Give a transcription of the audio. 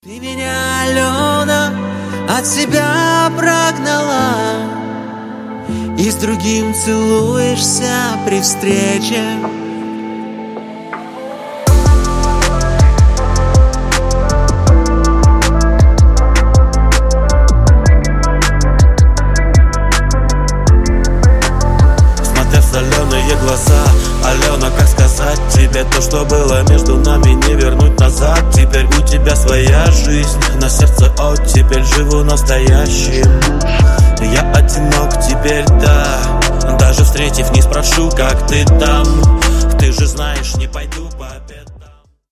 Ты меня, Алена, от себя прогнала и с другим целуешься при встрече. Смотря в соленые глаза, Алена, как сказать тебе то, что было между нами, не вернуть назад. Теперь у тебя своя жизнь, на сердце оттепель, живу настоящим. Я одинок теперь, да, даже встретив, не спрошу, как ты там. Ты же знаешь, не пойду.